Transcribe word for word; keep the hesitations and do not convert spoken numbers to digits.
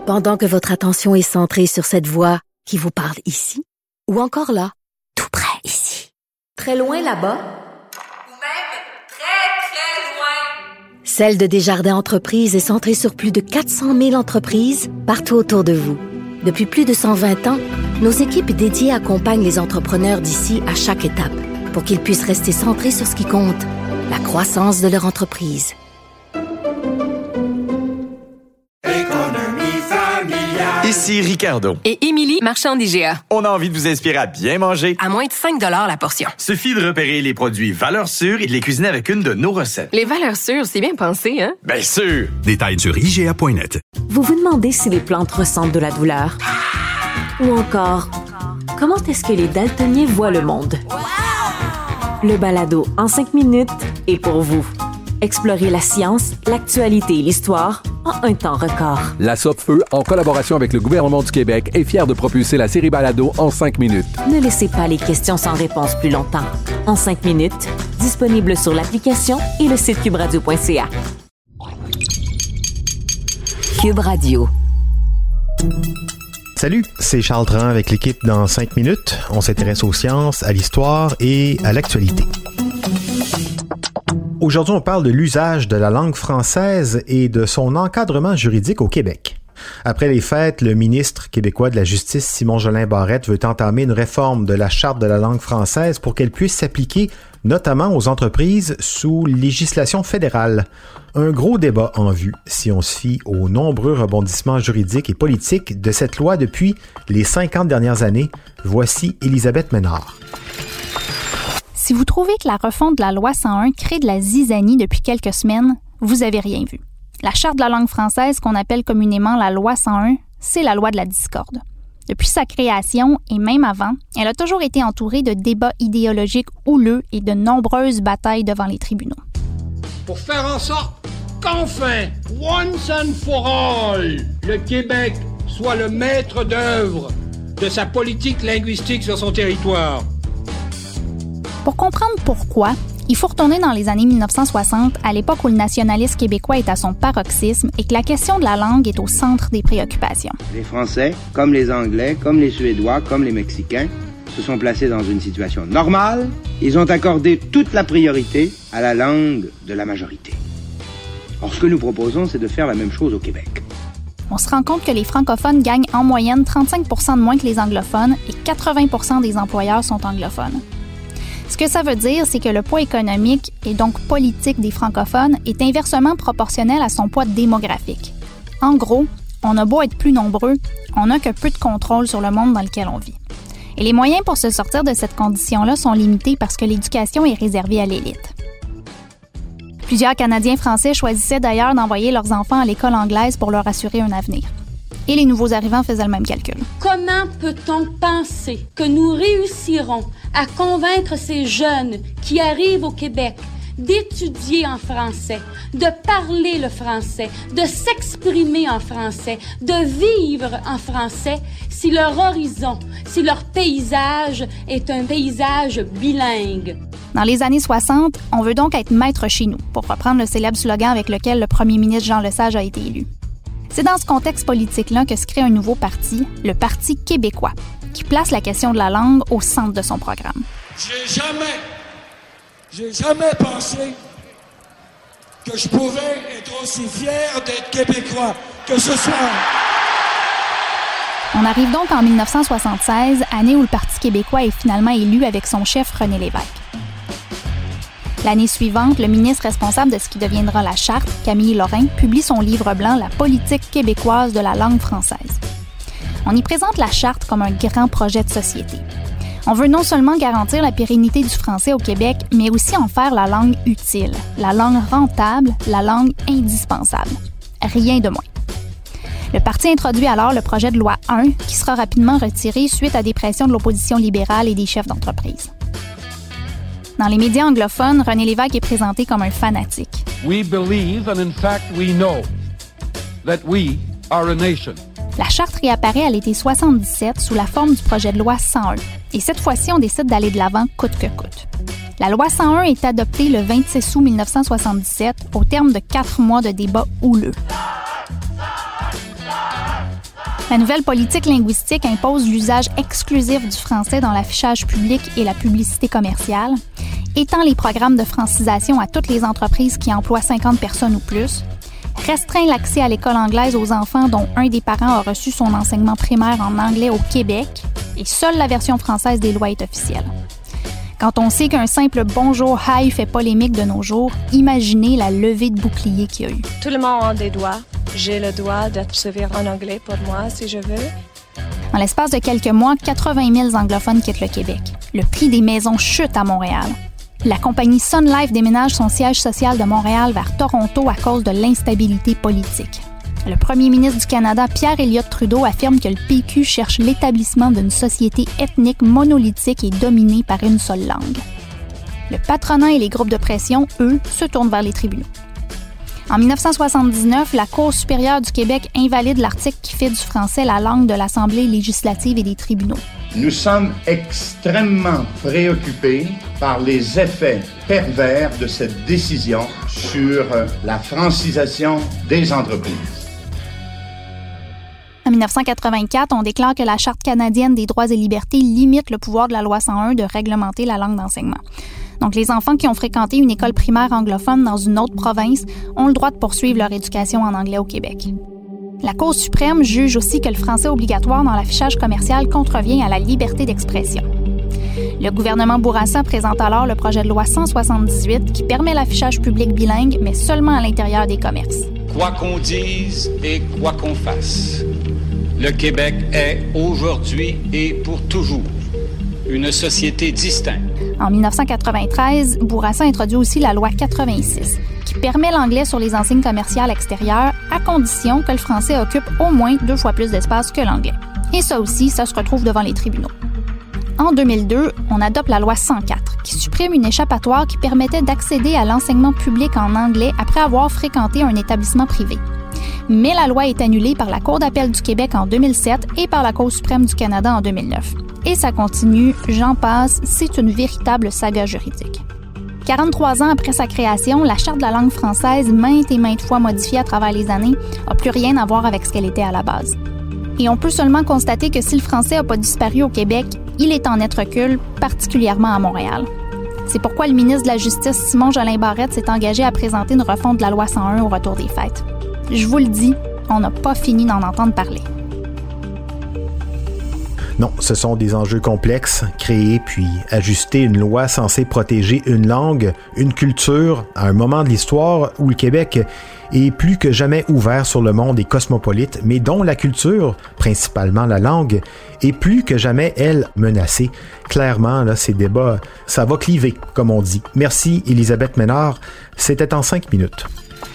Pendant que votre attention est centrée sur cette voix qui vous parle ici, ou encore là, tout près ici, très loin là-bas, ou même très, très loin. Celle de Desjardins Entreprises est centrée sur plus de quatre cent mille entreprises partout autour de vous. Depuis plus de cent vingt ans, nos équipes dédiées accompagnent les entrepreneurs d'ici à chaque étape pour qu'ils puissent rester centrés sur ce qui compte, la croissance de leur entreprise. Ici Ricardo. Et Émilie, marchand d'I G A. On a envie de vous inspirer à bien manger. À moins de cinq dollars la portion. Suffit de repérer les produits valeurs sûres et de les cuisiner avec une de nos recettes. Les valeurs sûres, c'est bien pensé, hein? Bien sûr! Détails sur I G A point net. Vous vous demandez si les plantes ressentent de la douleur? Ou encore, comment est-ce que les daltoniens voient le monde? Le balado en cinq minutes est pour vous. Explorez la science, l'actualité et l'histoire en un temps record. La Sopfeu, en collaboration avec le gouvernement du Québec, est fière de propulser la série Balado en cinq minutes. Ne laissez pas les questions sans réponse plus longtemps. En cinq minutes, disponible sur l'application et le site cube radio point c a. Cube Radio. Salut, c'est Charles Tran avec l'équipe dans cinq minutes. On s'intéresse aux sciences, à l'histoire et à l'actualité. Aujourd'hui, on parle de l'usage de la langue française et de son encadrement juridique au Québec. Après les fêtes, le ministre québécois de la Justice, Simon-Jolin Barrette, veut entamer une réforme de la Charte de la langue française pour qu'elle puisse s'appliquer notamment aux entreprises sous législation fédérale. Un gros débat en vue si on se fie aux nombreux rebondissements juridiques et politiques de cette loi depuis les cinquante dernières années. Voici Elisabeth Ménard. Si vous trouvez que la refonte de la loi cent un crée de la zizanie depuis quelques semaines, vous avez rien vu. La Charte de la langue française, qu'on appelle communément la loi cent un, c'est la loi de la discorde. Depuis sa création, et même avant, elle a toujours été entourée de débats idéologiques houleux et de nombreuses batailles devant les tribunaux. Pour faire en sorte qu'enfin, once and for all, le Québec soit le maître d'œuvre de sa politique linguistique sur son territoire. Pour comprendre pourquoi, il faut retourner dans les années dix-neuf cent soixante, à l'époque où le nationalisme québécois est à son paroxysme et que la question de la langue est au centre des préoccupations. Les Français, comme les Anglais, comme les Suédois, comme les Mexicains, se sont placés dans une situation normale. Ils ont accordé toute la priorité à la langue de la majorité. Or, ce que nous proposons, c'est de faire la même chose au Québec. On se rend compte que les francophones gagnent en moyenne trente-cinq pour cent de moins que les anglophones et quatre-vingts pour cent des employeurs sont anglophones. Ce que ça veut dire, c'est que le poids économique et donc politique des francophones est inversement proportionnel à son poids démographique. En gros, on a beau être plus nombreux, on n'a que peu de contrôle sur le monde dans lequel on vit. Et les moyens pour se sortir de cette condition-là sont limités parce que l'éducation est réservée à l'élite. Plusieurs Canadiens français choisissaient d'ailleurs d'envoyer leurs enfants à l'école anglaise pour leur assurer un avenir. Et les nouveaux arrivants faisaient le même calcul. Comment peut-on penser que nous réussirons à convaincre ces jeunes qui arrivent au Québec d'étudier en français, de parler le français, de s'exprimer en français, de vivre en français, si leur horizon, si leur paysage est un paysage bilingue? Dans les années soixante, on veut donc être maître chez nous, pour reprendre le célèbre slogan avec lequel le premier ministre Jean Lesage a été élu. C'est dans ce contexte politique-là que se crée un nouveau parti, le Parti québécois, qui place la question de la langue au centre de son programme. J'ai jamais, j'ai jamais pensé que je pouvais être aussi fier d'être québécois que ce soir. On arrive donc en dix-neuf cent soixante-seize, année où le Parti québécois est finalement élu avec son chef René Lévesque. L'année suivante, le ministre responsable de ce qui deviendra la Charte, Camille Lorrain, publie son livre blanc « La politique québécoise de la langue française ». On y présente la Charte comme un grand projet de société. On veut non seulement garantir la pérennité du français au Québec, mais aussi en faire la langue utile, la langue rentable, la langue indispensable. Rien de moins. Le parti introduit alors le projet de loi un, qui sera rapidement retiré suite à des pressions de l'opposition libérale et des chefs d'entreprise. Dans les médias anglophones, René Lévesque est présenté comme un fanatique. We believe and in fact we know that we are a nation. La Charte réapparaît à l'été soixante-dix-sept sous la forme du projet de loi cent un. Et cette fois-ci, on décide d'aller de l'avant coûte que coûte. La loi cent un est adoptée le vingt-six août dix-neuf cent soixante-dix-sept au terme de quatre mois de débats houleux. La nouvelle politique linguistique impose l'usage exclusif du français dans l'affichage public et la publicité commerciale, étend les programmes de francisation à toutes les entreprises qui emploient cinquante personnes ou plus, restreint l'accès à l'école anglaise aux enfants dont un des parents a reçu son enseignement primaire en anglais au Québec, et seule la version française des lois est officielle. Quand on sait qu'un simple « bonjour, hi » fait polémique de nos jours, imaginez la levée de bouclier qu'il y a eu. Tout le monde a des droits. J'ai le droit d'être servir en anglais pour moi, si je veux. En l'espace de quelques mois, quatre-vingt mille anglophones quittent le Québec. Le prix des maisons chute à Montréal. La compagnie Sun Life déménage son siège social de Montréal vers Toronto à cause de l'instabilité politique. Le premier ministre du Canada, Pierre Elliott Trudeau, affirme que le P Q cherche l'établissement d'une société ethnique monolithique et dominée par une seule langue. Le patronat et les groupes de pression, eux, se tournent vers les tribunaux. En dix-neuf cent soixante-dix-neuf, la Cour supérieure du Québec invalide l'article qui fait du français la langue de l'Assemblée législative et des tribunaux. Nous sommes extrêmement préoccupés par les effets pervers de cette décision sur la francisation des entreprises. En dix-neuf cent quatre-vingt-quatre, on déclare que la Charte canadienne des droits et libertés limite le pouvoir de la loi cent un de réglementer la langue d'enseignement. Donc, les enfants qui ont fréquenté une école primaire anglophone dans une autre province ont le droit de poursuivre leur éducation en anglais au Québec. La Cour suprême juge aussi que le français obligatoire dans l'affichage commercial contrevient à la liberté d'expression. Le gouvernement Bourassa présente alors le projet de loi cent soixante-dix-huit qui permet l'affichage public bilingue, mais seulement à l'intérieur des commerces. Quoi qu'on dise et quoi qu'on fasse, le Québec est aujourd'hui et pour toujours une société distincte. En dix-neuf cent quatre-vingt-treize, Bourassa introduit aussi la loi quatre-vingt-six, qui permet l'anglais sur les enseignes commerciales extérieures à condition que le français occupe au moins deux fois plus d'espace que l'anglais. Et ça aussi, ça se retrouve devant les tribunaux. En deux mille deux, on adopte la loi cent quatre, qui supprime une échappatoire qui permettait d'accéder à l'enseignement public en anglais après avoir fréquenté un établissement privé. Mais la loi est annulée par la Cour d'appel du Québec en deux mille sept et par la Cour suprême du Canada en deux mille neuf. Et ça continue, j'en passe, c'est une véritable saga juridique. quarante-trois ans après sa création, la Charte de la langue française, maintes et maintes fois modifiée à travers les années, n'a plus rien à voir avec ce qu'elle était à la base. Et on peut seulement constater que si le français n'a pas disparu au Québec, il est en net recul, particulièrement à Montréal. C'est pourquoi le ministre de la Justice, Simon Jolin Barrette, s'est engagé à présenter une refonte de la loi cent un au retour des fêtes. Je vous le dis, on n'a pas fini d'en entendre parler. Non, ce sont des enjeux complexes, créer puis ajuster une loi censée protéger une langue, une culture, à un moment de l'histoire où le Québec est plus que jamais ouvert sur le monde et cosmopolite, mais dont la culture, principalement la langue, est plus que jamais, elle, menacée. Clairement, là, ces débats, ça va cliver, comme on dit. Merci, Elisabeth Ménard. C'était en cinq minutes.